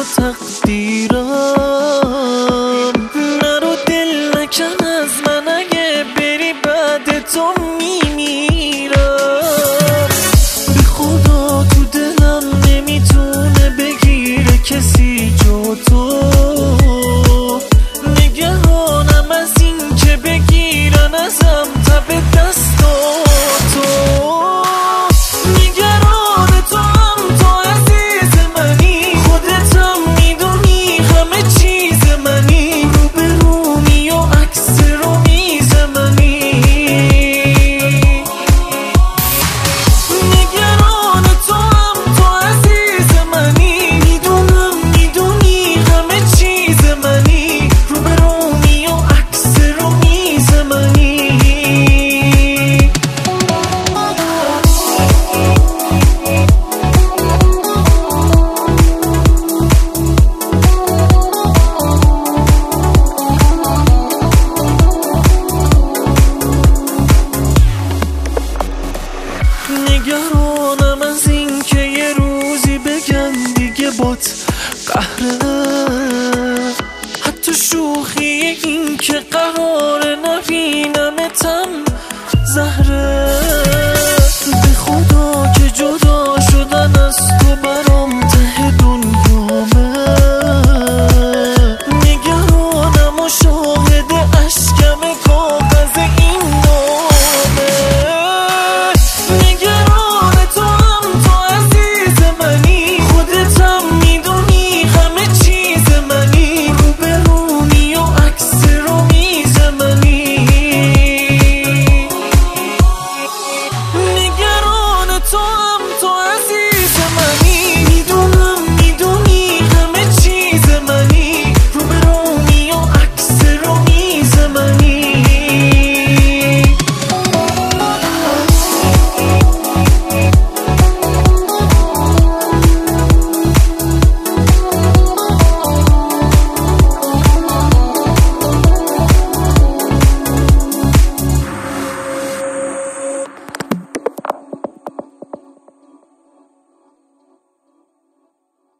تقدیرم. نرو دل نکن از من، اگه بری بعد تو میمیرم. به خدا تو دلم نمیتونه بگیره کسی جو تو. نگرانم از این که بگیرن ازم تب دستاتو. نگران تو هم تو عزیز منی، خودتم میدونی همه چیز منی. روبرومی و عکس رو میز منی. نگران تو هم تو عزیز منی، میدونم میدونی همه چیز منی. روبرومی و عکس رو میز منی. نگرانم از این که یه روزی بگن دیگه بات قهره. حتی شوخی این که قراره نبینمتم زهره. به خدا که جدا شدن از تو برام ته دنیامه. نگرانم و شاهد اشکم کاغذ این نامه. نگران تو هم تو عزیز منی، خودتم میدونی همه چیز منی. روبرومی و عکس رو میز منی. نگران تو هم